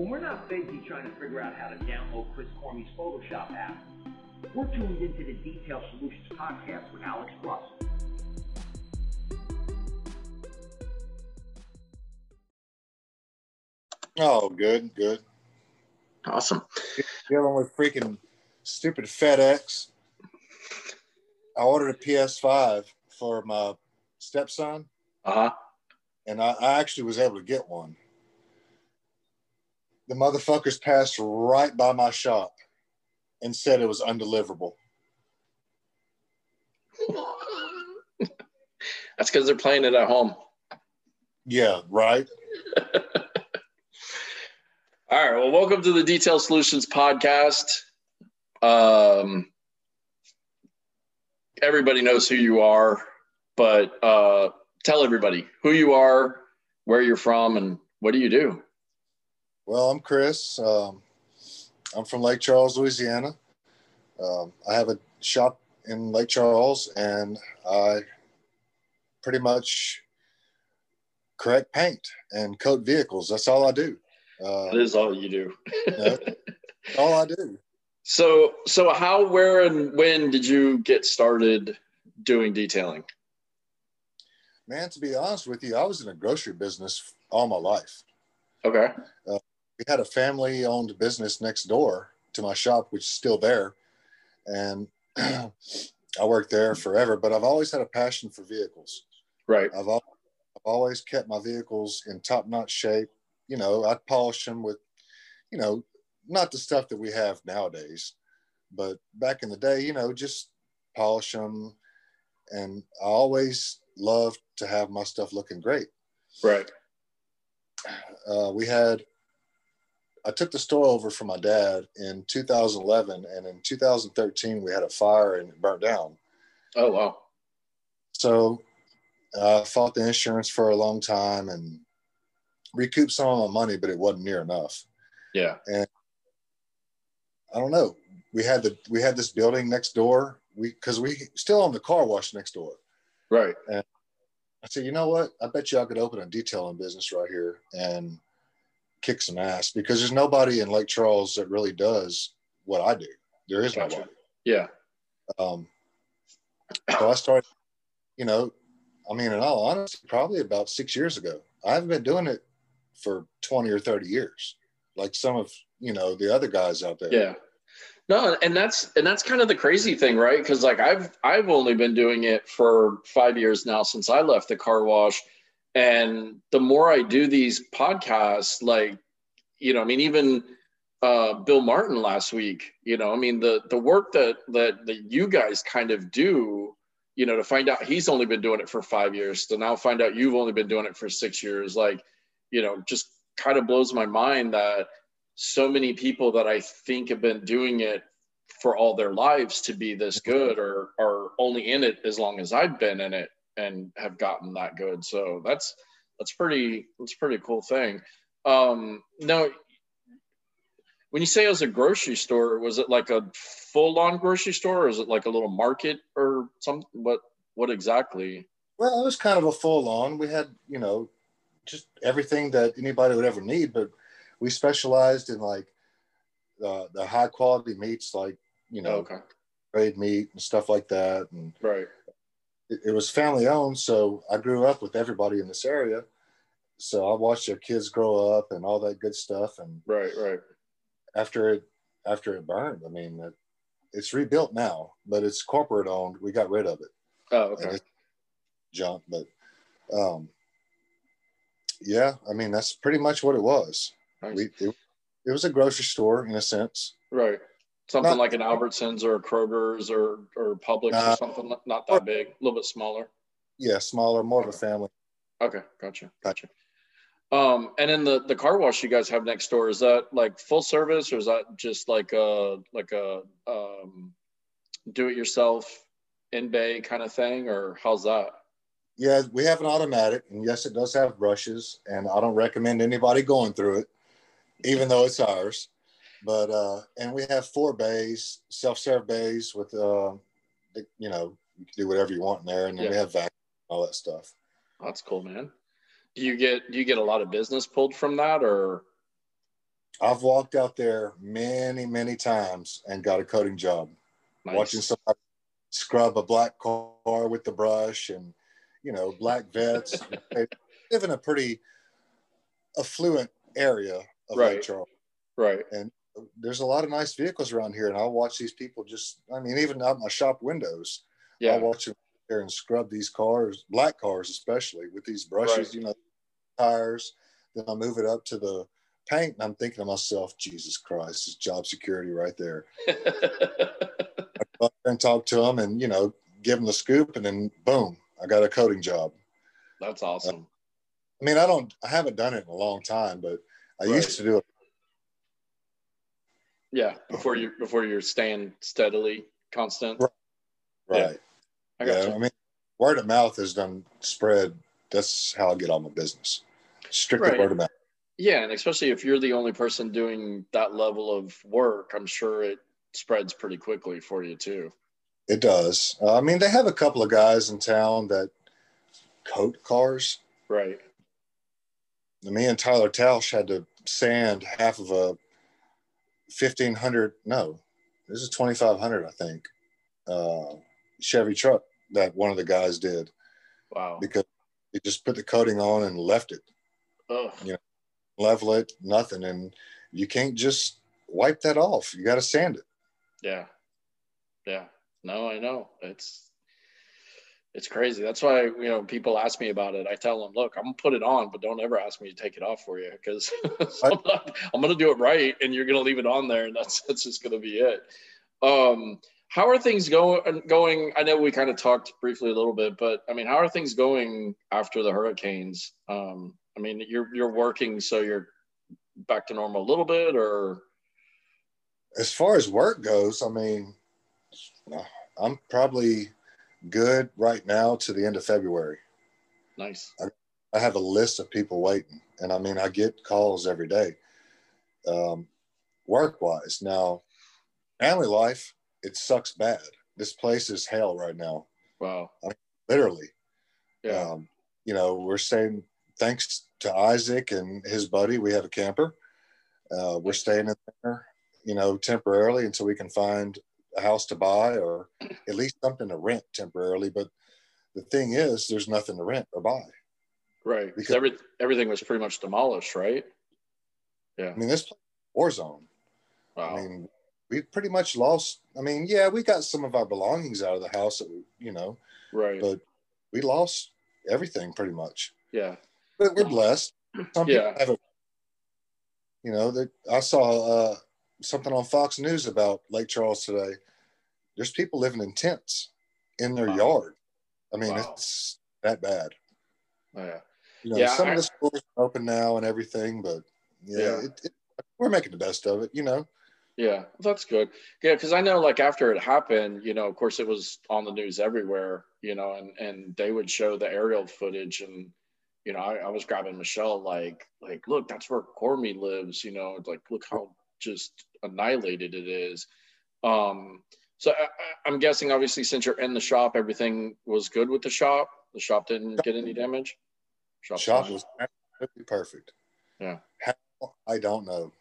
we're not busy trying to figure out how to download Chris Cormie's Photoshop app. We're tuned into the Detail Solutions podcast with Alex Plus. Oh, good. Awesome. Dealing with freaking stupid FedEx. I ordered a PS5 for my stepson. And I actually was able to get one. The motherfuckers passed right by my shop and said it was undeliverable. That's because they're playing it at home. Yeah, right. All right. Well, welcome to the Detail Solutions podcast. Everybody knows who you are, but tell everybody who you are, where you're from, and what do you do? Well, I'm Chris. I'm from Lake Charles, Louisiana. I have a shop in Lake Charles, and I pretty much correct paint and coat vehicles. That's all I do. That is all you do. All I do. So how, where, and when did you get started doing detailing? Man, to be honest with you, I was in a grocery business all my life. Okay. We had a family-owned business next door to my shop, which is still there. And I worked there forever, but I've always had a passion for vehicles. Right. I've always kept my vehicles in top-notch shape. You know, I'd polish them with, you know, not the stuff that we have nowadays, but back in the day, you know, just polish them. And I always loved to have my stuff looking great. Right. I took the store over from my dad in 2011, and in 2013 we had a fire and it burnt down. Oh, wow. So I fought the insurance for a long time and recouped some of my money, but it wasn't near enough. Yeah. And I don't know. We had this building next door. Because we still own the car wash next door. Right. And I said, you know what? I bet you I could open a detailing business right here and kick some ass, because there's nobody in Lake Charles that really does what I do. There is Gotcha. nobody. Yeah. So I started, you know, I mean, in all honesty, probably about 6 years ago. I haven't been doing it for 20 or 30 years, like some of, you know, the other guys out there. Yeah. No, and that's kind of the crazy thing, right? Because like I've only been doing it for 5 years now since I left the car wash, and the more I do these podcasts, like, you know, I mean, even Bill Martin last week, you know, I mean, the work that you guys kind of do, you know, to find out he's only been doing it for 5 years, to now find out you've only been doing it for 6 years, like, you know, just kind of blows my mind that so many people that I think have been doing it for all their lives to be this good are only in it as long as I've been in it and have gotten that good. So that's pretty cool thing. Now, when you say it was a grocery store, was it like a full-on grocery store, or is it like a little market or something? What exactly? Well, it was kind of a full-on. We had, you know, just everything that anybody would ever need, but we specialized in like the high quality meats, like, you know, grade meat and stuff like that. And right. It was family owned. So I grew up with everybody in this area. So I watched their kids grow up and all that good stuff. And right. After it burned, I mean, it's rebuilt now, but it's corporate owned. We got rid of it. Oh, okay. And it's junk, but yeah, I mean, that's pretty much what it was. Nice. It was a grocery store in a sense. Right. Something like an Albertsons or a Kroger's or Publix or something, not that big, a little bit smaller. Yeah, smaller, more of a family. Okay, gotcha. And then the car wash you guys have next door, is that like full service, or is that just like a do it yourself in bay kind of thing, or how's that? Yeah, we have an automatic, and yes, it does have brushes, and I don't recommend anybody going through it, even though it's ours. But and we have 4 bays, self-serve bays with you know, you can do whatever you want in there, and then we have vacuum, all that stuff. That's cool, man. Do you get a lot of business pulled from that, or? I've walked out there many, many times and got a coating job. Nice. Watching somebody scrub a black car with the brush, and, you know, black vets. They live in a pretty affluent area of Lake Charles. Right. And there's a lot of nice vehicles around here. And I'll watch these people just, I mean, even out my shop windows, I'll watch them there and scrub these cars, black cars especially, with these brushes, you know, tires. Then I move it up to the paint, and I'm thinking to myself, Jesus Christ, it's job security right there. I go up and talk to them and, you know, give them the scoop, and then boom, I got a coating job. That's awesome. I mean, I haven't done it in a long time, but I used to do it. Yeah, before you're staying steadily constant. Right. I got you. I mean, word of mouth has done spread. That's how I get all my business. Strictly word of mouth. Yeah, and especially if you're the only person doing that level of work, I'm sure it spreads pretty quickly for you too. It does. I mean, they have a couple of guys in town that coat cars. Right. Me and Tyler Tausch had to sand half of a 1,500. No, this is 2,500, I think. Chevy truck that one of the guys did. Wow. Because he just put the coating on and left it. Oh. You know, level it, nothing, and you can't just wipe that off. You got to sand it. Yeah. No, I know. It's crazy. That's why, you know, people ask me about it. I tell them, look, I'm gonna put it on, but don't ever ask me to take it off for you, because I'm gonna do it right, and you're gonna leave it on there, and that's just gonna be it. How are things going? I know we kind of talked briefly a little bit, but I mean, how are things going after the hurricanes? I mean, you're working, so you're back to normal a little bit, or? As far as work goes, I mean, I'm probably good right now to the end of February. Nice. I have a list of people waiting, and I mean, I get calls every day. Work-wise, now, family life, it sucks bad. This place is hell right now. Wow. I mean, literally. Yeah. You know, we're saying thanks to Isaac and his buddy, we have a camper. We're staying in there, you know, temporarily until we can find a house to buy, or at least something to rent temporarily. But the thing is, there's nothing to rent or buy. Right. Because everything was pretty much demolished, right? Yeah. I mean, this place is a war zone. Wow. I mean, we pretty much lost. I mean, yeah, we got some of our belongings out of the house that we, you know, right. But we lost everything pretty much. Yeah. But we're blessed. Some people have it. You know, that I saw something on Fox News about Lake Charles today. There's people living in tents in their yard. I mean, it's that bad. Oh, yeah. You know, some of the schools are open now and everything, but we're making the best of it, you know. Yeah, that's good. Yeah, because I know, like, after it happened, you know, of course it was on the news everywhere, you know, and they would show the aerial footage, and, you know, I was grabbing Michelle, like, look, that's where Cormy lives, you know, like, look how just annihilated it is. So I'm guessing, obviously, since you're in the shop, everything was good with the shop. The shop didn't get any damage. Shop was absolutely perfect. Yeah. How? I don't know.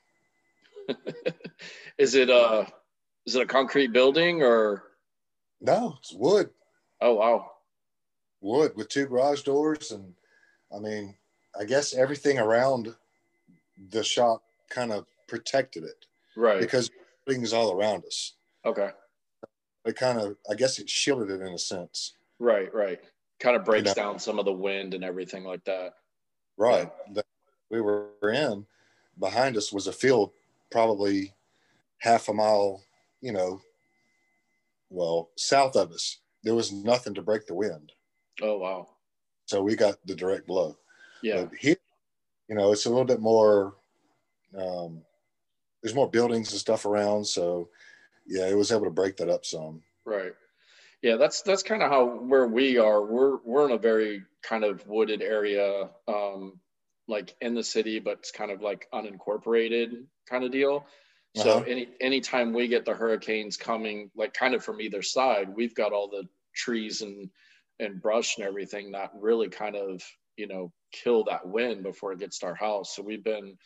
Is it a concrete building, or? No, it's wood. Oh, wow. Wood with 2 garage doors. And I mean, I guess everything around the shop kind of protected it. Right. Because things all around us. Okay. It kind of, I guess it shielded it in a sense. Right. Kind of breaks down some of the wind and everything like that. Right. Yeah. We were in, behind us was a field probably half a mile, you know, well, south of us. There was nothing to break the wind. Oh, wow. So we got the direct blow. Yeah. But here, you know, it's a little bit more, there's more buildings and stuff around. So, yeah, it was able to break that up some. Right. Yeah, that's kind of how where we are. We're in a very kind of wooded area, like in the city, but it's kind of like unincorporated kind of deal. So anytime we get the hurricanes coming, like kind of from either side, we've got all the trees and brush and everything that really kind of, you know, kill that wind before it gets to our house. So we've been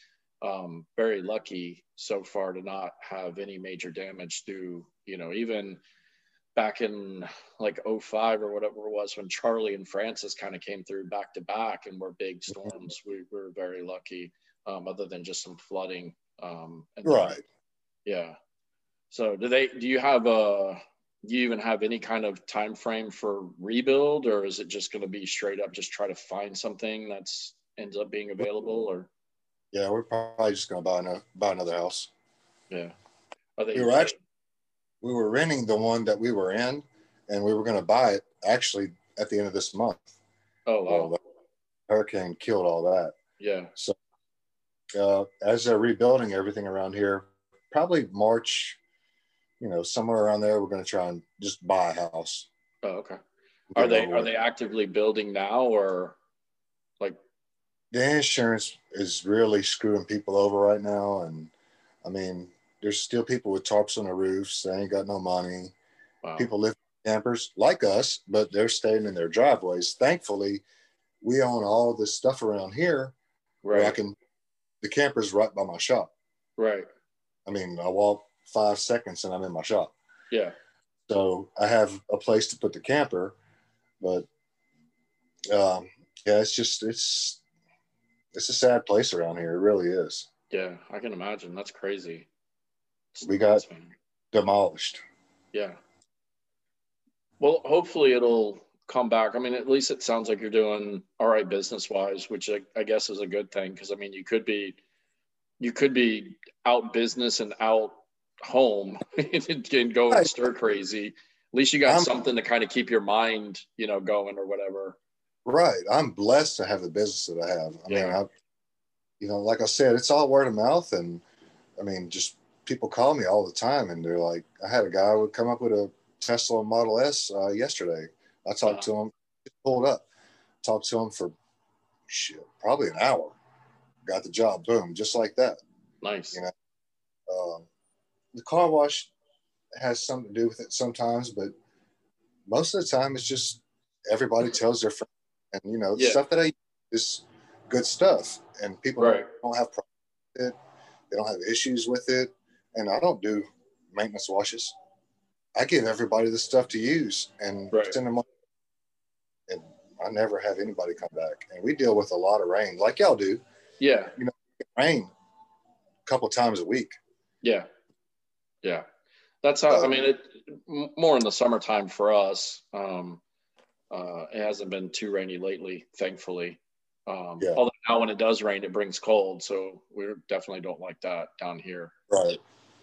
very lucky so far to not have any major damage through, you know, even back in like '05 or whatever it was when Charlie and Francis kind of came through back to back and were big storms. We were very lucky, other than just some flooding. And Right. Yeah. So do you even have any kind of time frame for rebuild, or is it just going to be straight up just try to find something that's ends up being available? Or Yeah, we're probably just going to buy another house. yeah, are they? We were renting the one that we were in, and we were going to buy it actually at the end of this month. Oh wow! Well, the hurricane killed all that. Yeah. So as they're rebuilding everything around here, probably March, you know, somewhere around there, we're going to try and just buy a house. Oh, okay. Are they actively building now, or like? The insurance is really screwing people over right now, and I mean, there's still people with tarps on the roofs. They ain't got no money. Wow. People live in campers like us, but they're staying in their driveways. Thankfully, we own all this stuff around here. Right. Where the camper's right by my shop. Right. I mean, I walk 5 seconds and I'm in my shop. Yeah. So I have a place to put the camper, but yeah, it's a sad place around here. It really is. Yeah, I can imagine. That's crazy. We got demolished. Yeah. Well, hopefully it'll come back. I mean, at least it sounds like you're doing all right business wise, which I guess is a good thing. Cause I mean, you could be out business and out home and go and stir crazy. At least you got something to kind of keep your mind, you know, going or whatever. Right. I'm blessed to have the business that I have. I mean, you know, like I said, it's all word of mouth. And I mean, just people call me all the time and they're like, I had a guy would come up with a Tesla Model S yesterday. I talked to him, pulled up, talked to him for probably an hour. Got the job, boom, just like that. Nice. You know, the car wash has something to do with it sometimes, but most of the time it's just everybody tells their friends, and you know, the stuff that I use is good stuff, and people don't have problems with it. They don't have issues with it, and I don't do maintenance washes. I give everybody the stuff to use and send them on. And I never have anybody come back. And we deal with a lot of rain, like y'all do. Yeah. You know, rain a couple of times a week. Yeah. Yeah. That's how, I mean, it more in the summertime for us. It hasn't been too rainy lately, thankfully. Although now when it does rain, it brings cold. So we definitely don't like that down here. Right.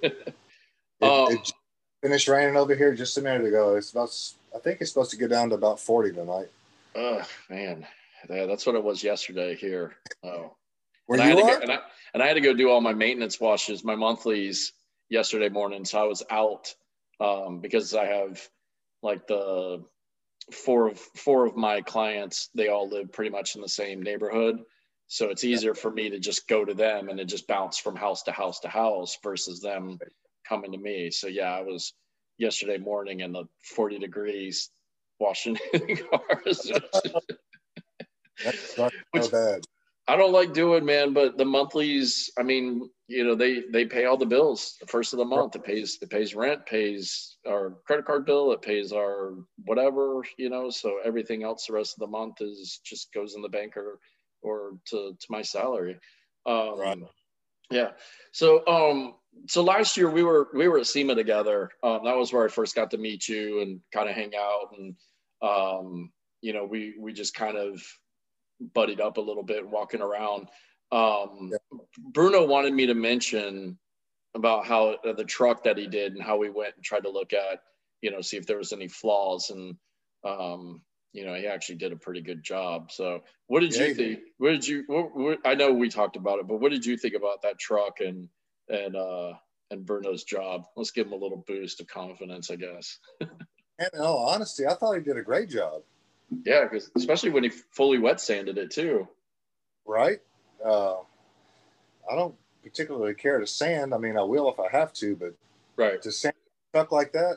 It finished raining over here just a minute ago. I think it's supposed to get down to about 40 tonight. Man, that's what it was yesterday here. Oh, and I had to go do all my maintenance washes, my monthlies yesterday morning. So I was out because I have like the four of my clients. They all live pretty much in the same neighborhood. So it's easier for me to just go to them and it just bounce from house to house to house versus them coming to me. So yeah, I was yesterday morning in the 40 degrees washing cars. That's not so bad. I don't like doing, man, but the monthlies, I mean, you know, they pay all the bills the first of the month. It pays rent, pays our credit card bill, it pays our whatever, you know, so everything else the rest of the month is just goes in the bank or to my salary. Yeah. So last year we were at SEMA together. That was where I first got to meet you and kind of hang out. And, you know, we just kind of buddied up a little bit walking around. Bruno wanted me to mention about how the truck that he did and how we went and tried to look at, you know, see if there was any flaws. And, you know, he actually did a pretty good job. So what did you think? I know we talked about it, but what did you think about that truck and Bruno's job? Let's give him a little boost of confidence, I guess. And in all honesty, I thought he did a great job. Yeah, because especially when he fully wet sanded it too. Right. I don't particularly care to sand. I mean, I will if I have to, but to sand a truck like that,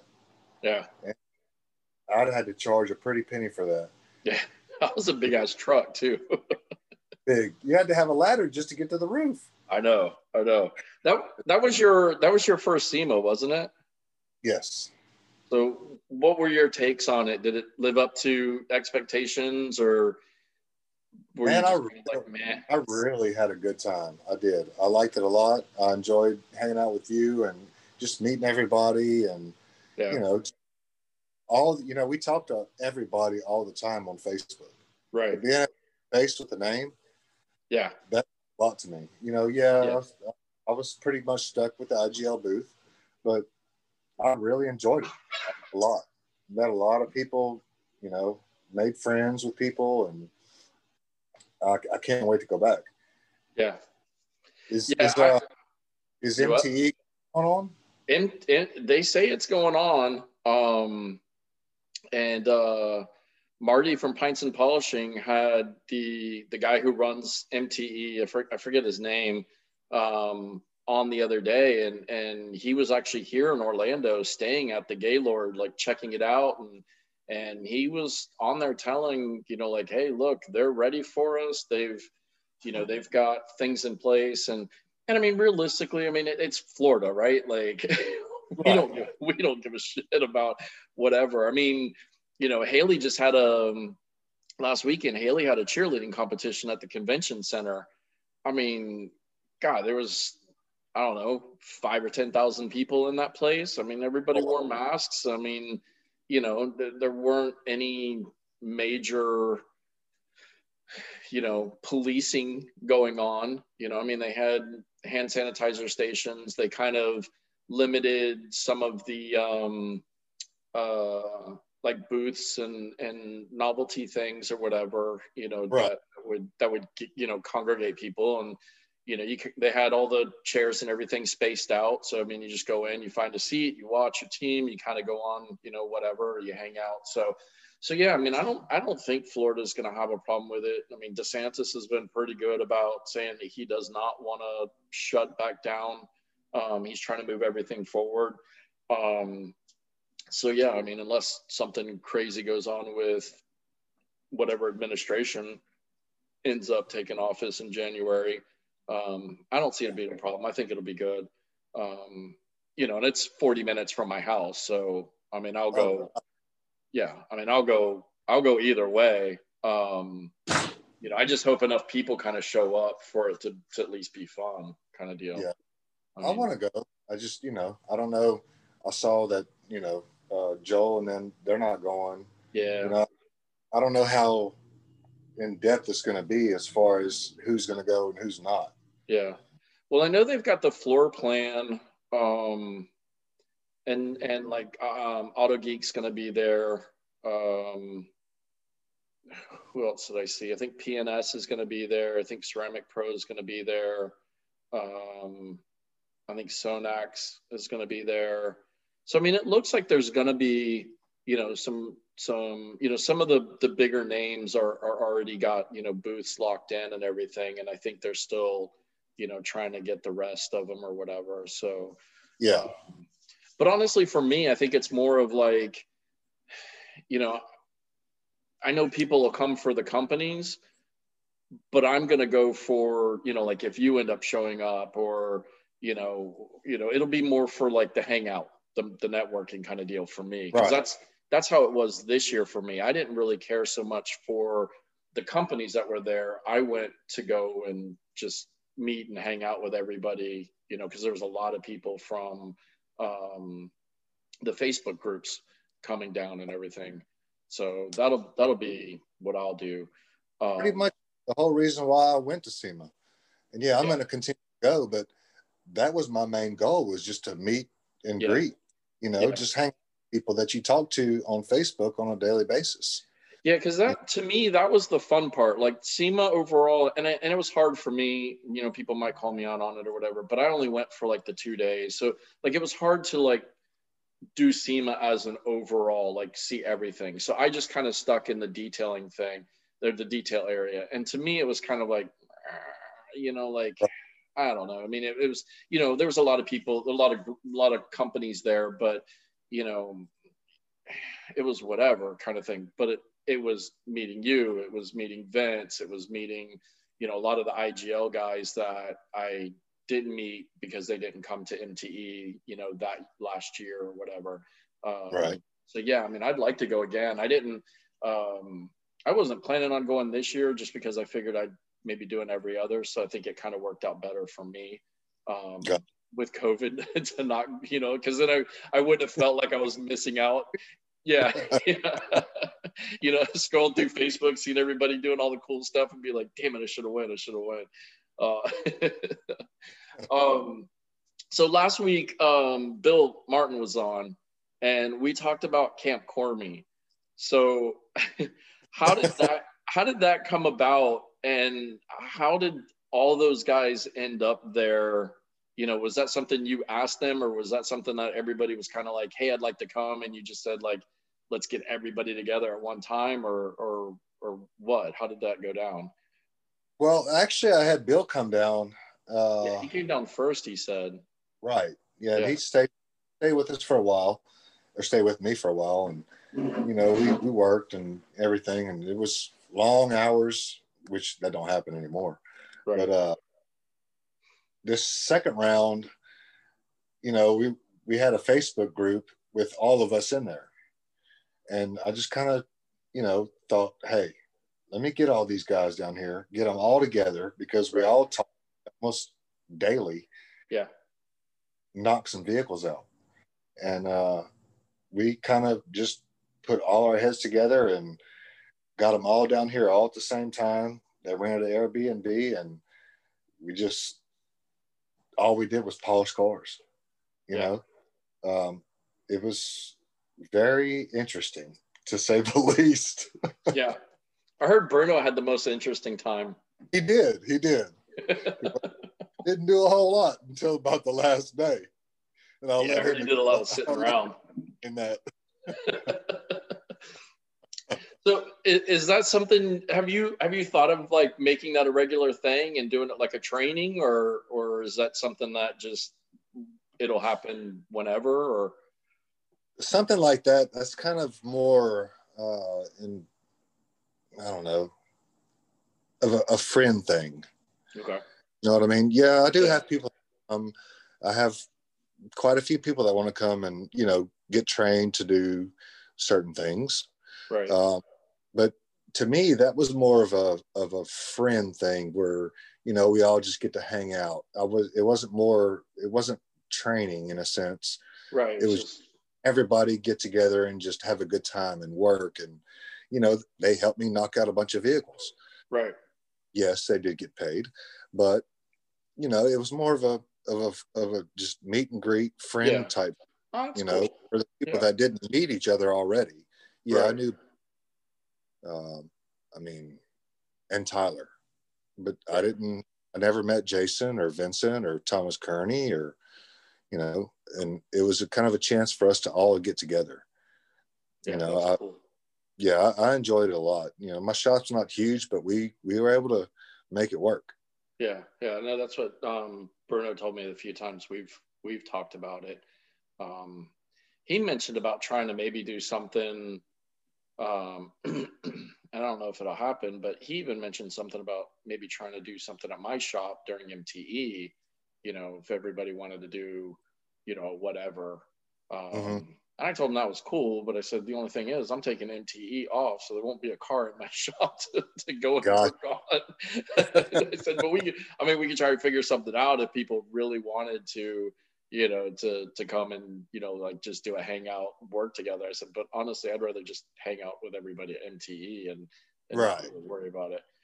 I'd have had to charge a pretty penny for that. Yeah, that was a big ass truck too. Big. You had to have a ladder just to get to the roof. I know. That was your first SEMA, wasn't it? Yes. So what were your takes on it? Did it live up to expectations, or were you Man, just like, man? I really had a good time. I did. I liked it a lot. I enjoyed hanging out with you and just meeting everybody, and Yeah. you know, we talk to everybody all the time on Facebook. Right. But being faced with the name, Yeah. that's a lot to me. Yeah. I was pretty much stuck with the IGL booth, but I really enjoyed it a lot. Met a lot of people, made friends with people, and I can't wait to go back. Yeah. Is Yeah. is MTE going on? They say it's going on. And Marty from Pints and Polishing had the guy who runs MTE, I forget his name, on the other day, and he was actually here in Orlando, staying at the Gaylord, like checking it out, and he was on there telling, like, hey, look, they're ready for us. They've got things in place, and I mean, realistically, I mean, it's Florida, right? Like, we don't give a shit about whatever. I mean, Haley just had last weekend, Haley had a cheerleading competition at the convention center. I mean, God, there was, I don't know, 5,000 or 10,000 people in that place. I mean, everybody wore masks. I mean, there weren't any major, policing going on. I mean, they had hand sanitizer stations. They kind of limited some of the like booths and novelty things or whatever, Right. that would congregate people. And they had all the chairs and everything spaced out. So I mean, you just go in, you find a seat, you watch your team, you kind of go on, whatever, you hang out. So yeah, I mean, I don't think Florida's going to have a problem with it. I mean, DeSantis has been pretty good about saying that he does not want to shut back down. He's trying to move everything forward. So yeah, I mean, unless something crazy goes on with whatever administration ends up taking office in January, I don't see it being a problem. I think it'll be good. And it's 40 minutes from my house, so I mean, I'll go. Yeah, I mean, I'll go either way. I just hope enough people kind of show up for it to at least be fun, kind of deal. Yeah, I want to go. I just, I don't know. I saw that, Joel, and then they're not going. Yeah. I don't know how in depth it's going to be as far as who's going to go and who's not. Yeah. Well, I know they've got the floor plan, and like Auto Geek's going to be there. Who else did I see? I think PNS is going to be there. I think Ceramic Pro is going to be there. I think Sonax is going to be there. So, I mean, it looks like there's going to be, some of the bigger names are already got, booths locked in and everything. And I think they're still, trying to get the rest of them or whatever. So, yeah. But honestly, for me, I think it's more of like, I know people will come for the companies, but I'm going to go for, like if you end up showing up or, it'll be more for like the hangout, the networking kind of deal for me. Because that's how it was this year for me. I didn't really care so much for the companies that were there. I went to go and just meet and hang out with everybody, because there was a lot of people from the Facebook groups coming down and everything. So that'll be what I'll do. Pretty much the whole reason why I went to SEMA. And I'm going to continue to go, but that was my main goal, was just to meet and greet, just hang with people that you talk to on Facebook on a daily basis. Yeah, because that, to me, that was the fun part. Like SEMA overall, and it was hard for me, people might call me out on it or whatever, but I only went for like the 2 days. So like, it was hard to like do SEMA as an overall, like see everything. So I just kind of stuck in the detailing thing, the detail area. And to me, it was kind of like, like, I don't know. I mean, it was, there was a lot of people, a lot of companies there, but, it was whatever kind of thing. But it was meeting you, it was meeting Vince, it was meeting, a lot of the IGL guys that I didn't meet because they didn't come to MTE, you know, that last year or whatever. Right. So yeah, I mean, I'd like to go again. I wasn't planning on going this year just because I figured I'd maybe do it every other. So I think it kind of worked out better for me with COVID to not, you know, because then I wouldn't have felt like I was missing out. Yeah. Yeah. You know, scrolling through Facebook, seeing everybody doing all the cool stuff and be like, damn it, I should have went. So last week, Bill Martin was on and we talked about Camp Cormy. So how did that come about, and how did all those guys end up there? You know, was that something you asked them, or was that something that everybody was kind of like, hey, I'd like to come, and you just said like, let's get everybody together at one time, or what? How did that go down? Well, actually, I had Bill come down. Yeah, he came down first, he said. Right. Yeah, and Yeah. he stayed with us for a while, or stay with me for a while, and you know, we worked and everything, and it was long hours, which that don't happen anymore. Right. But this second round, you know, we had a Facebook group with all of us in there, and I just kind of, you know, thought, hey, let me get all these guys down here, get them all together, because we all talk almost daily. Yeah. Knock some vehicles out, and we kind of just put all our heads together and got them all down here all at the same time. They rented an Airbnb, and we just, all we did was polish cars, you know. It was very interesting, to say the least. Yeah. I heard Bruno had the most interesting time. He did. Didn't do a whole lot until about the last day. And I heard he did a lot of sitting around in that. So is that something, have you thought of like making that a regular thing and doing it like a training, or is that something that just it'll happen whenever, or something like that? That's kind of more in, I don't know, of a friend thing. Okay. You know what I mean? Yeah, I do have people. I have quite a few people that want to come and, you know, get trained to do certain things. Right. But to me, that was more of a friend thing where, you know, we all just get to hang out. It wasn't training in a sense. Right. It was just everybody get together and just have a good time and work. And, you know, they helped me knock out a bunch of vehicles. Right. Yes, they did get paid, but, you know, it was more of a just meet and greet friend type, you know, cool. For the people that didn't meet each other already. Yeah, right. I knew, I mean, and Tyler, but I never met Jason or Vincent or Thomas Kearney, or, you know, and it was a kind of a chance for us to all get together. Yeah, you know, cool. I enjoyed it a lot. You know, my shop's not huge, but we were able to make it work. Yeah. No, that's what Bruno told me a few times we've talked about it. He mentioned about trying to maybe do something. I don't know if it'll happen, but he even mentioned something about maybe trying to do something at my shop during MTE. You know, if everybody wanted to do, you know, whatever. And I told him that was cool, but I said, the only thing is I'm taking MTE off, so there won't be a car in my shop to go and work on. I said, but we could try to figure something out if people really wanted to, you know, to come and, you know, like just do a hangout, work together. I said, but honestly, I'd rather just hang out with everybody at MTE and right. Not really worry about it.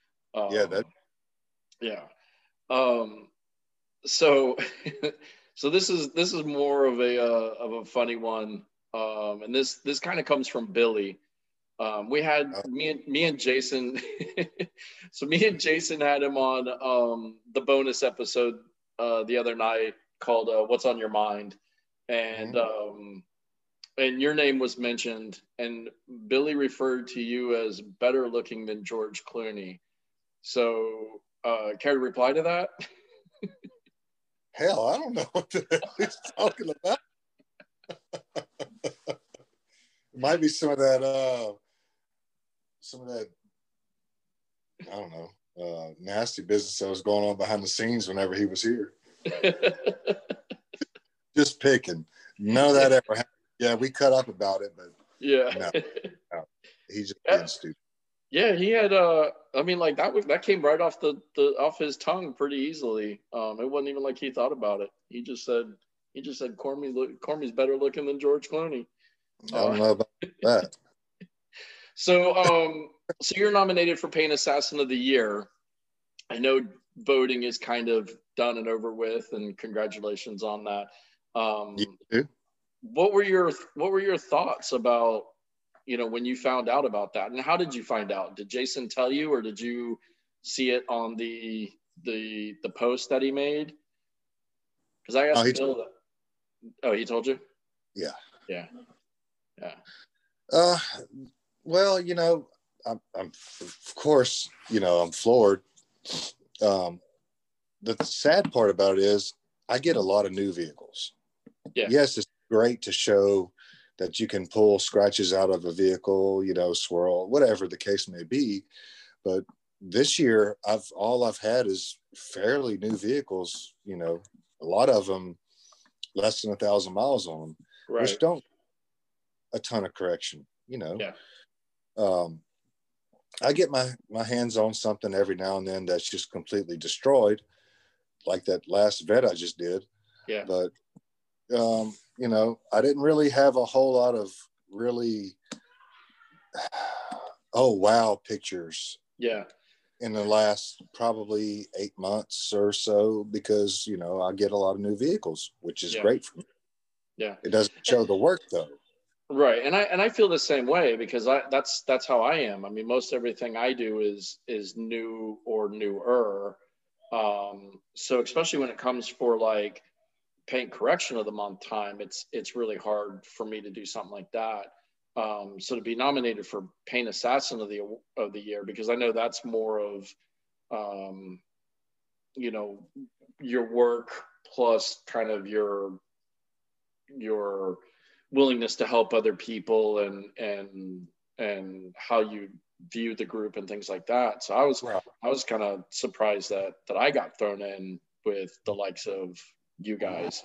So this is more of a funny one. And this kind of comes from Billy. We had me and Jason. So me and Jason had him on the bonus episode the other night called "What's on Your Mind," and your name was mentioned, and Billy referred to you as better looking than George Clooney. So, care to reply to that? Hell, I don't know what the hell he's talking about. It might be some of that, I don't know, nasty business that was going on behind the scenes whenever he was here. Just picking. None of that ever happened. Yeah, we cut up about it, but Yeah. no. He's just being stupid. Yeah, he had I mean, like that came right off the off his tongue pretty easily. It wasn't even like he thought about it. He just said Cormie's better looking than George Clooney. I don't know about that. So you're nominated for Paint Assassin of the Year. I know voting is kind of done and over with, and congratulations on that. You too? What were your thoughts about, when you found out about that, and how did you find out? Did Jason tell you, or did you see it on the post that he made? Because I asked Bill. He told you? Yeah. Yeah. Well, I'm of course, I'm floored. The sad part about it is I get a lot of new vehicles. Yeah. Yes, it's great to show that you can pull scratches out of a vehicle, swirl, whatever the case may be. But this year, all I've had is fairly new vehicles, a lot of them less than 1,000 miles on them, right, which don't a ton of correction, Yeah. I get my hands on something every now and then that's just completely destroyed, like that last vet I just did. Yeah. But, I didn't really have a whole lot of really, oh, wow pictures. Yeah. In the last probably 8 months or so, because, I get a lot of new vehicles, which is great for me. Yeah. It doesn't show the work though. Right. And I feel the same way, because that's how I am. I mean, most everything I do is new or newer. So especially when it comes for like paint correction of the month time, it's really hard for me to do something like that. So to be nominated for Paint Assassin of the Year, because I know that's more of, your work plus kind of your willingness to help other people and how you view the group and things like that. So I was kind of surprised that I got thrown in with the likes of you guys.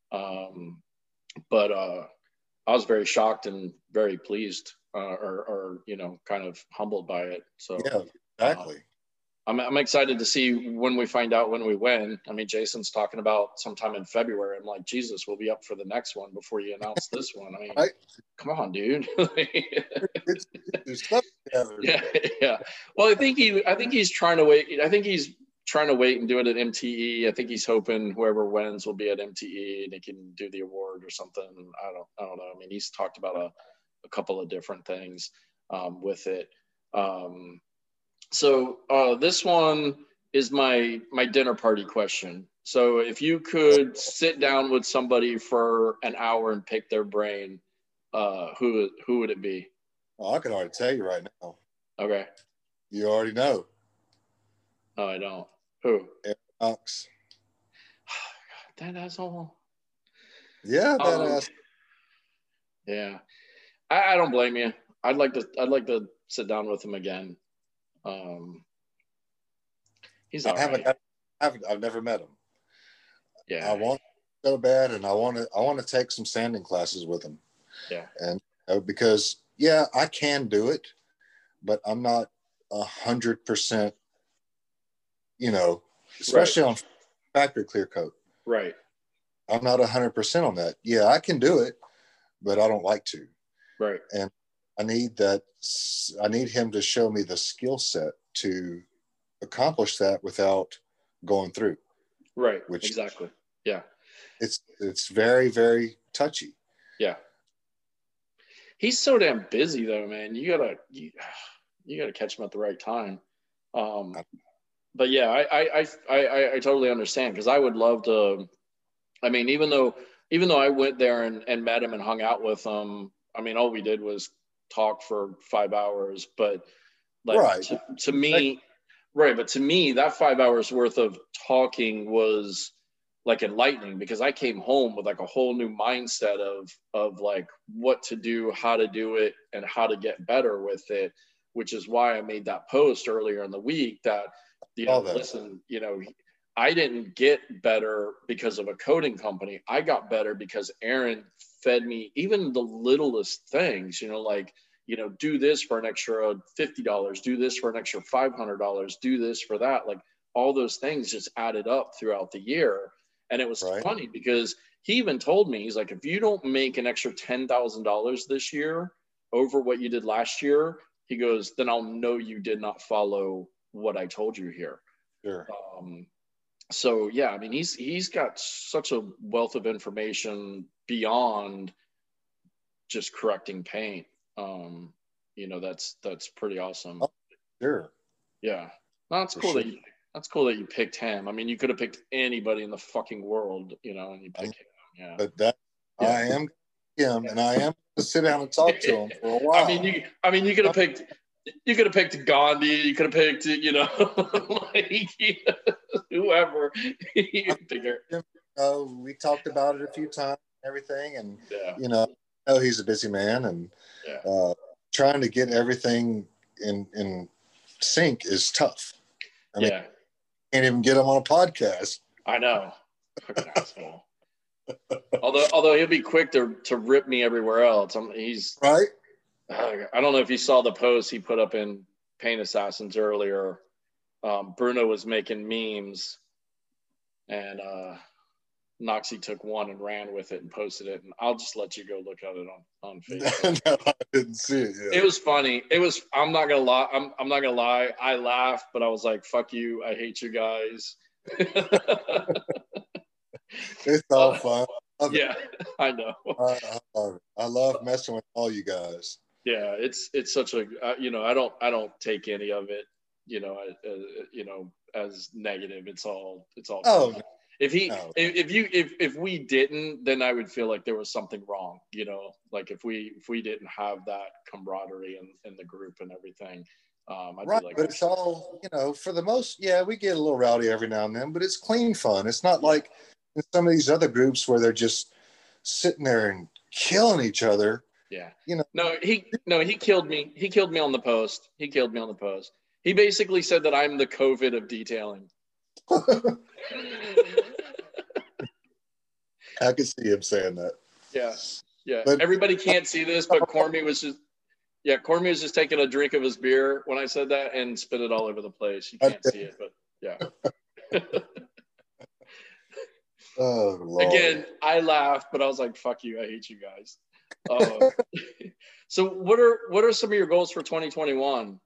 But I was very shocked and very pleased, or kind of humbled by it. So yeah, exactly. I'm excited to see when we find out when we win. I mean, Jason's talking about sometime in February. I'm like, Jesus, we'll be up for the next one before you announce this one. I mean, come on, dude. Yeah. Well, I think he's trying to wait. I think he's trying to wait and do it at MTE. I think he's hoping whoever wins will be at MTE and he can do the award or something. I don't know. I mean, he's talked about a couple of different things with it. So this one is my dinner party question. So if you could sit down with somebody for an hour and pick their brain, who would it be? Oh, I can already tell you right now. Okay. You already know. Oh, I don't. Who? Eric Knox. That asshole. Yeah, that asshole. Yeah. I don't blame you. I'd like to sit down with him again. He's all right. I've never met him. Yeah. I want so bad, and I want to take some sanding classes with him. Yeah. And because I can do it, but I'm not 100%. Especially on factory clear coat. Right. I'm not 100% on that. Yeah, I can do it, but I don't like to. Right. And I need him to show me the skill set to accomplish that without going through. Right. Exactly. Yeah. It's very, very touchy. Yeah. He's so damn busy though, man. You gotta catch him at the right time. But yeah, I totally understand, because I would love to. I mean, even though I went there and met him and hung out with him, I mean, all we did was talk for 5 hours. But like right. to me, right? But to me, that 5 hours worth of talking was like enlightening, because I came home with like a whole new mindset of like what to do, how to do it, and how to get better with it. Which is why I made that post earlier in the week that. Listen, I didn't get better because of a coding company. I got better because Aaron fed me even the littlest things, like, do this for an extra $50, do this for an extra $500, do this for that. Like all those things just added up throughout the year. And it was funny because he even told me, he's like, if you don't make an extra $10,000 this year over what you did last year, he goes, then I'll know you did not follow what I told you here. Sure. So yeah, I mean, he's got such a wealth of information beyond just correcting paint. That's pretty awesome. Oh, sure. Yeah. No, that's cool. Sure. That's cool that you picked him. I mean, you could have picked anybody in the fucking world, and you picked him. Yeah. But I am him, and I am to sit down and talk to him for a while. You could have picked. You could have picked Gandhi. You could have picked, whoever. We talked about it a few times, and everything, and I know he's a busy man, and trying to get everything in sync is tough. I mean, can't even get him on a podcast. I know. Fucking asshole. Although he'll be quick to rip me everywhere else. He's right. I don't know if you saw the post he put up in Paint Assassins earlier. Bruno was making memes, and Noxie took one and ran with it and posted it. And I'll just let you go look at it on Facebook. No, I didn't see it yet. It was funny. I'm not gonna lie. I'm not gonna lie. I laughed, but I was like, "Fuck you! I hate you guys." It's all fun. Yeah, I know. I love messing with all you guys. Yeah, it's such a I don't take any of it as negative. It's all Oh good. If we didn't, then I would feel like there was something wrong, like if we didn't have that camaraderie in the group and everything. I'd right, be like, but it's all for the most. Yeah, we get a little rowdy every now and then, but it's clean fun. It's not like in some of these other groups where they're just sitting there and killing each other. Yeah. No, he killed me. He killed me on the post. He basically said that I'm the COVID of detailing. I could see him saying that. Yeah. But everybody can't see this, but Cormy was just taking a drink of his beer when I said that and spit it all over the place. You can't see it, but yeah. Oh, Lord. Again, I laughed, but I was like, "Fuck you! I hate you guys." So, what are some of your goals for 2021?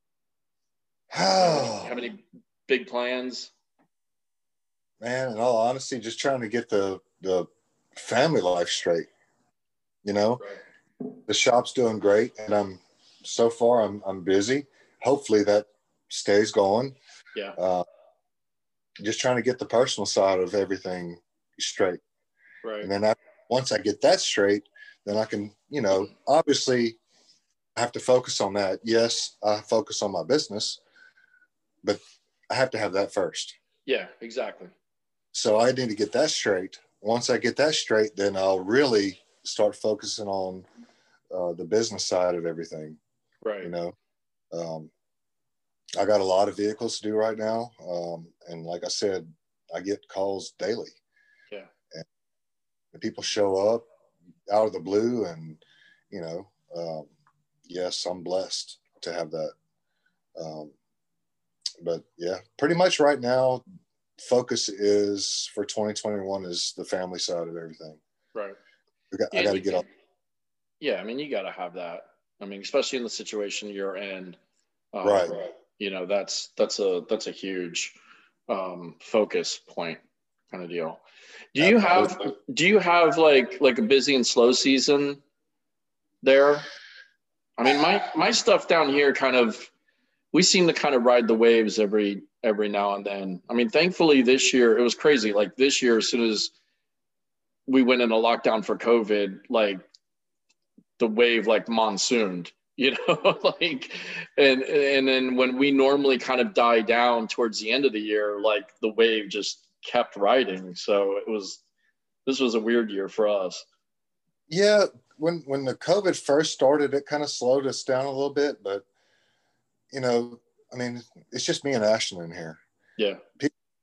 Have any big plans? Man, in all honesty, just trying to get the family life straight. Right. The shop's doing great, and I'm busy. Hopefully, that stays going. Yeah. Just trying to get the personal side of everything straight. Right. And then once I get that straight, then I can, obviously I have to focus on that. Yes, I focus on my business, but I have to have that first. Yeah, exactly. So I need to get that straight. Once I get that straight, then I'll really start focusing on the business side of everything. Right. I got a lot of vehicles to do right now. And like I said, I get calls daily. Yeah. And the people show up out of the blue, and, yes, I'm blessed to have that. But yeah, pretty much right now, focus is for 2021 is the family side of everything. Right. I got to get up. Yeah. I mean, you got to have that. I mean, especially in the situation you're in. Right. That's a huge focus point kind of deal. Do you have like a busy and slow season there? I mean, my stuff down here we seem to kind of ride the waves every now and then. I mean, thankfully this year it was crazy. Like this year, as soon as we went into lockdown for COVID, like the wave like monsooned. And then when we normally kind of die down towards the end of the year, like the wave just kept riding. So this was a weird year for us. Yeah. When the COVID first started, it kind of slowed us down a little bit, but I mean, it's just me and Ashton in here. Yeah.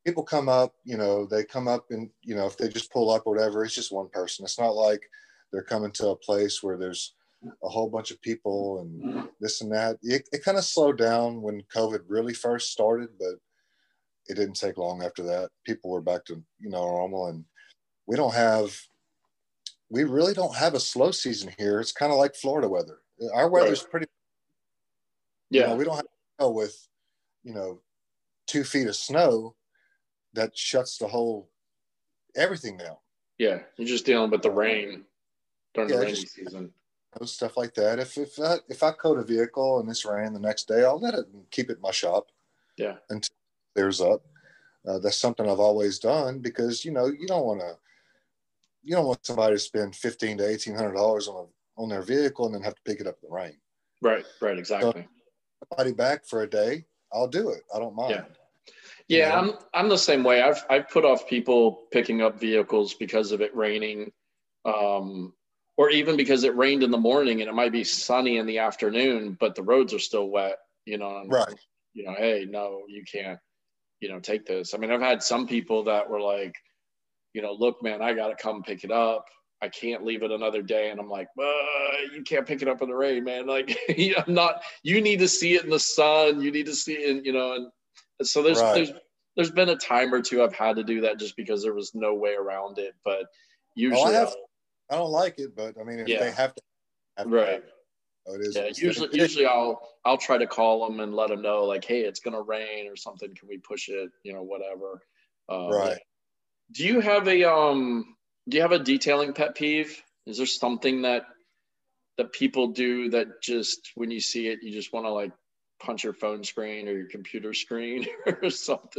people come up, they come up and, if they just pull up or whatever, it's just one person. It's not like they're coming to a place where there's a whole bunch of people and this and that. It kind of slowed down when COVID really first started, but it didn't take long after that. People were back to, normal, and we really don't have a slow season here. It's kind of like Florida weather. Our weather's pretty, we don't have to go with, 2 feet of snow that shuts everything down. Yeah. You're just dealing with the rain during the rainy season. Stuff like that. If I coat a vehicle and it's rain the next day, I'll let it and keep it in my shop. Yeah. Until it clears up. That's something I've always done because, you don't want somebody to spend $1,500 to $1,800 on their vehicle and then have to pick it up in the rain. Right. Exactly. So, somebody back for a day, I'll do it. I don't mind. Yeah. I'm the same way. I've put off people picking up vehicles because of it raining, or even because it rained in the morning and it might be sunny in the afternoon, but the roads are still wet, Right. Hey, no, you can't, take this. I mean, I've had some people that were like, look, man, I got to come pick it up. I can't leave it another day. And I'm like, you can't pick it up in the rain, man. Like, you need to see it in the sun. You need to see it, and so there's been a time or two I've had to do that just because there was no way around it. But usually I don't like it, but I mean, if they have to right. It is. Yeah, usually I'll try to call them and let them know, like, hey, it's gonna rain or something. Can we push it? Whatever. Right. Do you have a detailing pet peeve? Is there something that people do that just when you see it, you just want to like punch your phone screen or your computer screen or something?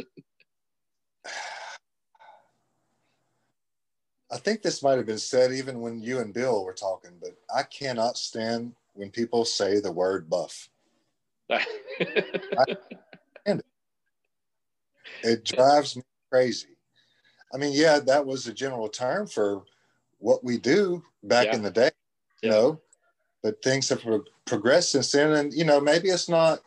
I think this might have been said even when you and Bill were talking, but I cannot stand when people say the word buff. It drives me crazy. I mean, yeah, that was a general term for what we do back in the day, but things have progressed since then. And, maybe it's not,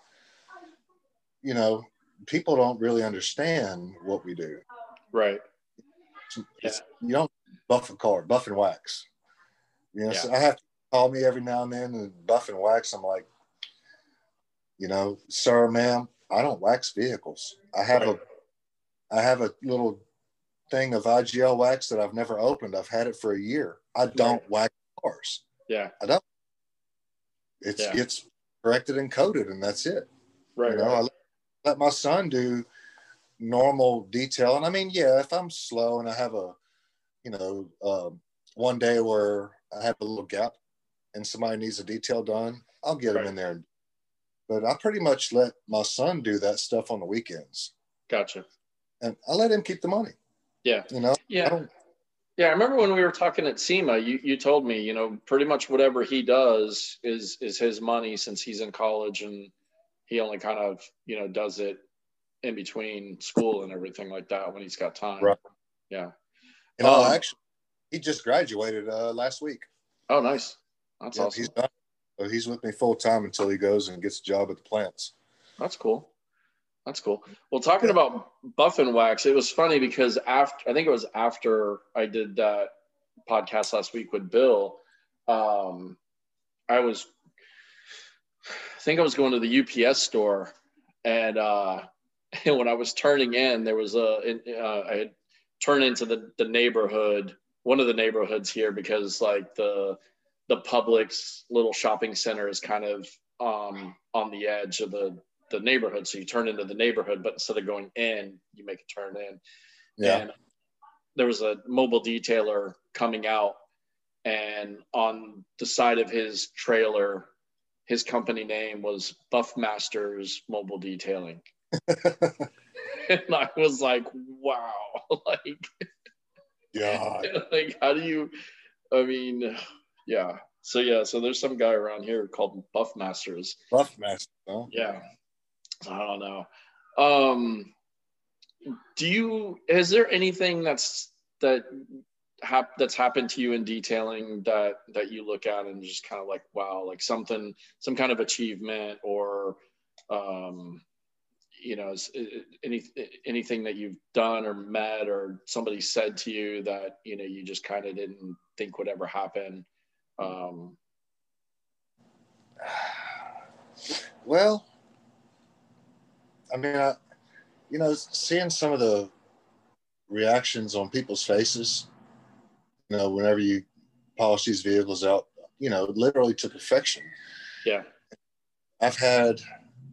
people don't really understand what we do. Right. You don't buff a car, buff and wax. So I have to call me every now and then and buff and wax. I'm like, sir, ma'am, I don't wax vehicles. I have a little thing of IGL wax that I've never opened. I've had it for a year. I don't wax cars. Yeah. I don't. It gets corrected and coated, and that's it. Right. I let my son do normal detail. And I mean, if I'm slow and I have one day where I have a little gap and somebody needs a detail done, I'll get him in there. But I pretty much let my son do that stuff on the weekends. Gotcha. And I let him keep the money. Yeah. Yeah. I remember when we were talking at SEMA, you told me, pretty much whatever he does is his money since he's in college, and he only kind of, does it in between school and everything like that when he's got time. Right. Yeah. And actually, he just graduated last week. Oh, nice. That's awesome. He's done. So he's with me full time until he goes and gets a job at the plants. That's cool. Well, talking about buff and wax, it was funny because I think it was after I did that podcast last week with Bill, I think I was going to the UPS store, and when I was turning in, there was I had turned into the neighborhood, one of the neighborhoods here, because like the Publix little shopping center is kind of on the edge of the neighborhood. So you turn into the neighborhood, but instead of going in, you make a turn in. Yeah. And there was a mobile detailer coming out, and on the side of his trailer, his company name was Buffmasters Mobile Detailing. And I was like, wow, like, yeah, like, how do you, I mean, yeah. So there's some guy around here called Buffmasters. Buffmasters, huh? Yeah. I don't know. Is there anything that's happened to you in detailing that you look at and just kind of like, wow, like some kind of achievement, or you know, anything that you've done or met or somebody said to you that, you know, you just kind of didn't think would ever happen? Well, I mean, you know, seeing some of the reactions on people's faces, you know, whenever you polish these vehicles out, you know, literally to perfection. Yeah. I've had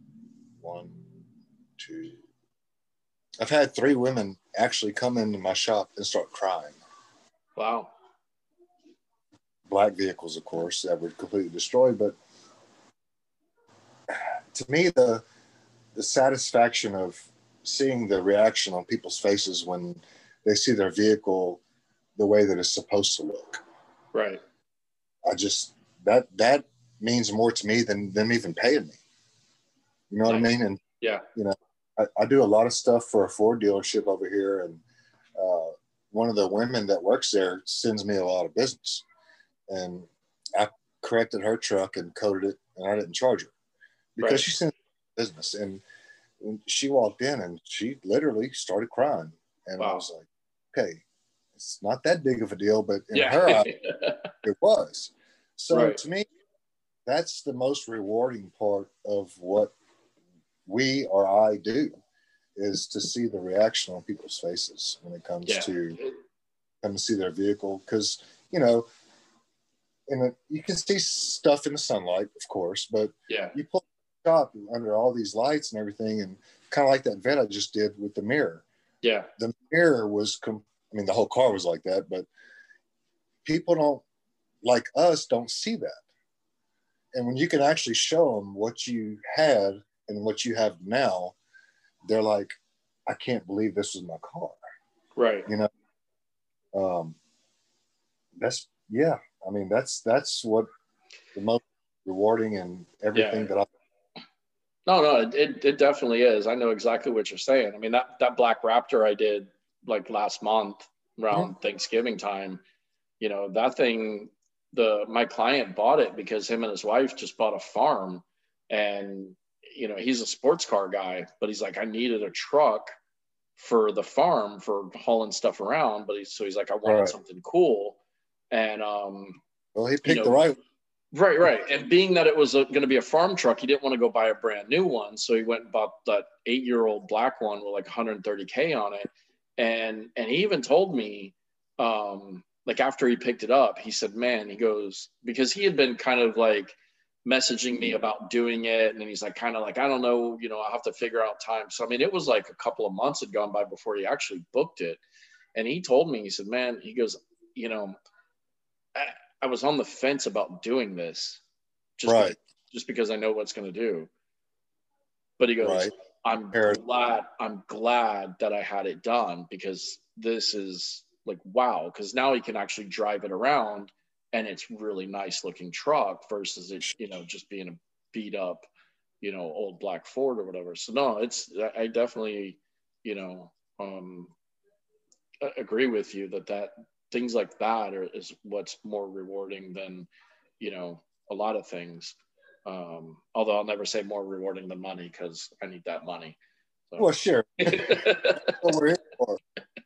I've had 3 women actually come into my shop and start crying. Wow. Black vehicles, of course, that were completely destroyed. But to me, the satisfaction of seeing the reaction on people's faces when they see their vehicle the way that it's supposed to look. Right. I just, that means more to me than them even paying me. You know what I mean? And, yeah, you know, I do a lot of stuff for a Ford dealership over here. And one of the women that works there sends me a lot of business. And I corrected her truck and coated it, and I didn't charge her because she sent business. And when she walked in and she literally started crying. And I was like, okay, it's not that big of a deal, but in her eyes, it was. So to me, that's the most rewarding part of what we or I do, is to see the reaction on people's faces when it comes to come to see their vehicle. Because, you know, you can see stuff in the sunlight, of course, but you pull the shop under all these lights and everything, and kind of like that vet I just did with the mirror. Yeah. The mirror was, I mean, the whole car was like that, but people don't, like us, don't see that. And when you can actually show them what you had and what you have now, they're like, I can't believe this was my car. Right. You know, I mean, that's what the most rewarding and everything that I. No, it definitely is. I know exactly what you're saying. I mean, that Black Raptor I did like last month around Thanksgiving time, you know, that thing, my client bought it because him and his wife just bought a farm, and, you know, he's a sports car guy, but he's like, I needed a truck for the farm for hauling stuff around. But he's like, I wanted something cool. And, well, he picked the right one. Right. And being that it was going to be a farm truck, he didn't want to go buy a brand new one. So he went and bought that 8-year-old black one with like 130K on it. And he even told me, like after he picked it up, he said, man, he goes, because he had been kind of like messaging me about doing it. And then he's like, kind of like, I don't know, you know, I'll have to figure out time. So, I mean, it was like a couple of months had gone by before he actually booked it. And he told me, he said, man, he goes, you know, I was on the fence about doing this just because I know what's going to do. But he goes, I'm glad that I had it done, because this is like, wow. Because now he can actually drive it around, and it's really nice looking truck versus it, you know, just being a beat up, you know, old black Ford or whatever. So no, I definitely, you know, agree with you that things like that is what's more rewarding than, you know, a lot of things. Although I'll never say more rewarding than money, because I need that money. So. Well, sure. What we're here for.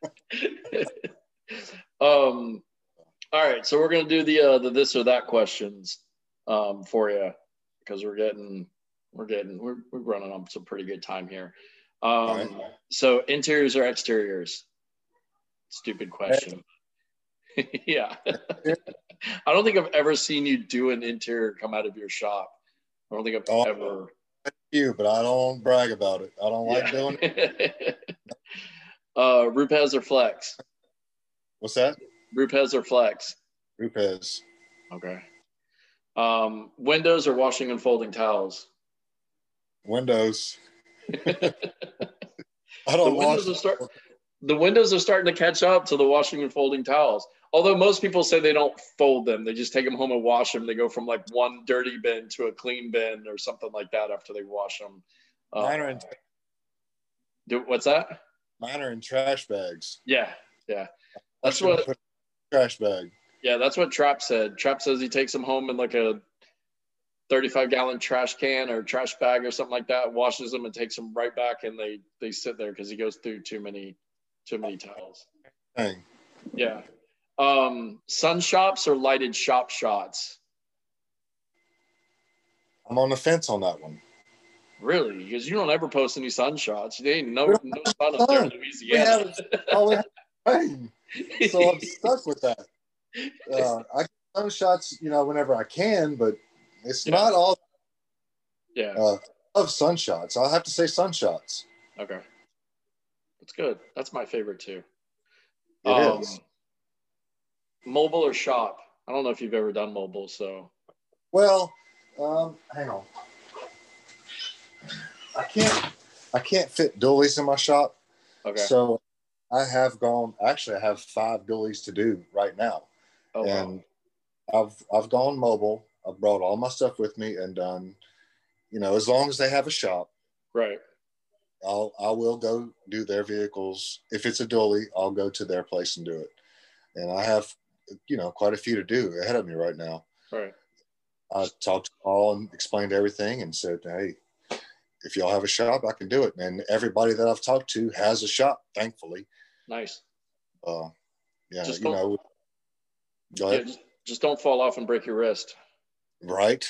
All right, so we're gonna do the this or that questions for you, because we're running on some pretty good time here. So interiors or exteriors? Stupid question. Yeah. I don't think I've ever seen you do an interior come out of your shop. I don't think I've ever. You, but I don't brag about it. I don't like doing it. Rupes or Flex? What's that? Rupes or Flex? Rupes. Okay. Windows or washing and folding towels? Windows. I don't wash. The windows are starting to catch up to the washing and folding towels. Although most people say they don't fold them. They just take them home and wash them. They go from like one dirty bin to a clean bin or something like that after they wash them. Mine are in what's that? Mine are in trash bags. Yeah. That's what trash bag. Yeah, that's what Trap said. Trap says he takes them home in like a 35-gallon trash can or trash bag or something like that, washes them and takes them right back, and they sit there because he goes through too many towels. Dang. Yeah. Sun shops or lighted shop shots? I'm on the fence on that one. Really? Because you don't ever post any sun shots. There ain't no sun up there in Louisiana. We have rain, so I'm stuck with that. I get sun shots, whenever I can, but it's not all. Yeah. Of sun shots. I'll have to say sun shots. Okay. That's good. That's my favorite too. It is. Mobile or shop? I don't know if you've ever done mobile, so. Well, hang on. I can't fit dualies in my shop. Okay. So I have 5 dualies to do right now. Oh, and wow. I've gone mobile. I've brought all my stuff with me and done, as long as they have a shop. Right. I will go do their vehicles. If it's a dually, I'll go to their place and do it. And I have, quite a few to do ahead of me right now. Right. I talked to them all and explained everything and said, hey, if y'all have a shop, I can do it. And everybody that I've talked to has a shop, thankfully. Nice. Yeah, just go ahead. Yeah, just don't fall off and break your wrist. Right.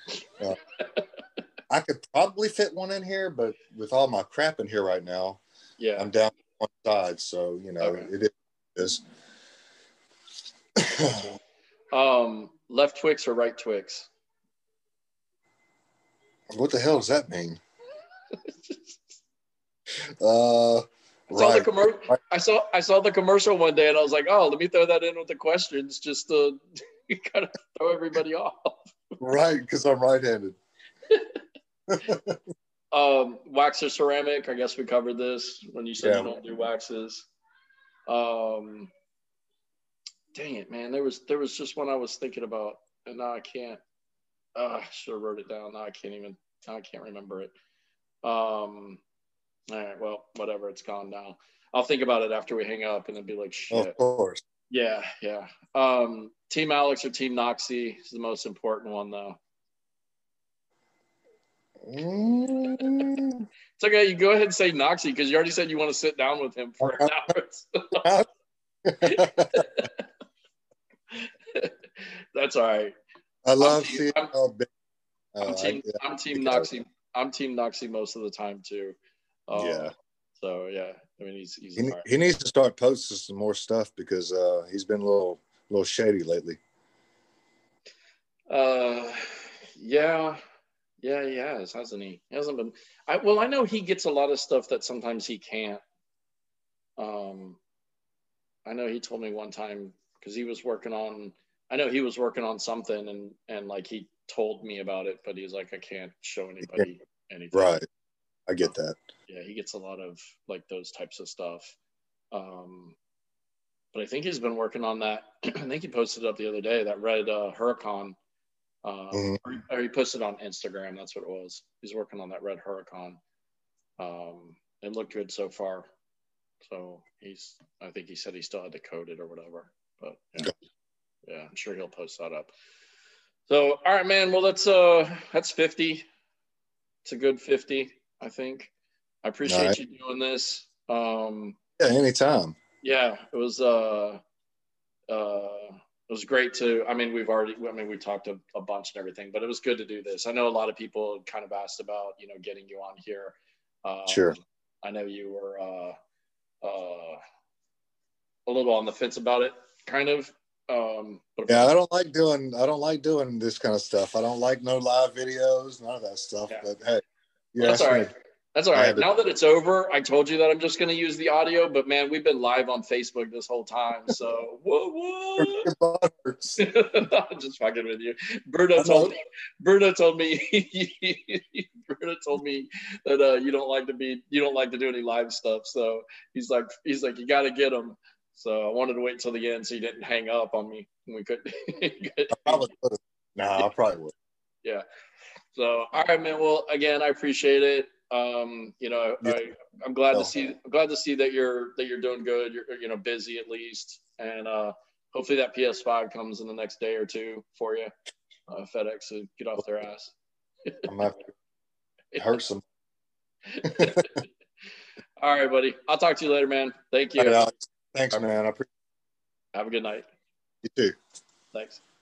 I could probably fit one in here, but with all my crap in here right now, I'm down one side. So, okay. It is. Left Twix or right Twix? What the hell does that mean? I saw the commercial one day and I was like, oh, let me throw that in with the questions just to kind of throw everybody off. Right, because I'm right-handed. Wax or ceramic? I guess we covered this when you said you don't do waxes. Dang it, man. There was just one I was thinking about and now I can't. I should have wrote it down. Now I can't remember it. All right, well, whatever. It's gone now. I'll think about it after we hang up and then be like, shit. Of course. Yeah. Team Alex or Team Noxie is the most important one, though. It's okay. You go ahead and say Noxie because you already said you want to sit down with him for an hour. That's all right. I love seeing I'm Team Noxie. I'm Team Noxie most of the time too. So yeah, I mean he needs to start posting some more stuff because he's been a little shady lately. Yeah, he has, hasn't he? He hasn't been. I know he gets a lot of stuff that sometimes he can't. I know he told me one time because he was working on something and like he told me about it, but he's like, I can't show anybody anything. Right. I get that. Yeah, he gets a lot of like those types of stuff. But I think he's been working on that. I think he posted it up the other day, that red Huracan. Or he posted on Instagram. That's what it was. He's working on that red Huracan. It looked good so far. So I think he said he still had to code it or whatever. But yeah, I'm sure he'll post that up. So, all right, man. Well, that's 50. It's a good 50, I think. I appreciate you doing this. Anytime. Yeah, it was great to. I mean, we talked a bunch and everything, but it was good to do this. I know a lot of people kind of asked about, getting you on here. Sure. I know you were a little on the fence about it, kind of. I don't like doing this kind of stuff. I don't like no live videos, none of that stuff. Yeah. But hey, that's all right. That's all right. Now that it's over, I told you that I'm just going to use the audio, but man, we've been live on Facebook this whole time. So what? I'm just fucking with you. Bruno told me that you don't like to do any live stuff. So he's like, you got to get them. So I wanted to wait until the end so you didn't hang up on me. We couldn't. I probably would. Yeah. So, all right, man. Well, again, I appreciate it. I'm glad to see that you're doing good. You're busy at least, and hopefully that PS5 comes in the next day or two for you. FedEx to get off their ass. I'm gonna have to hurt some. All right, buddy. I'll talk to you later, man. Thank you. All right, Alex. Thanks, man. I appreciate Have a good night. you too. Thanks.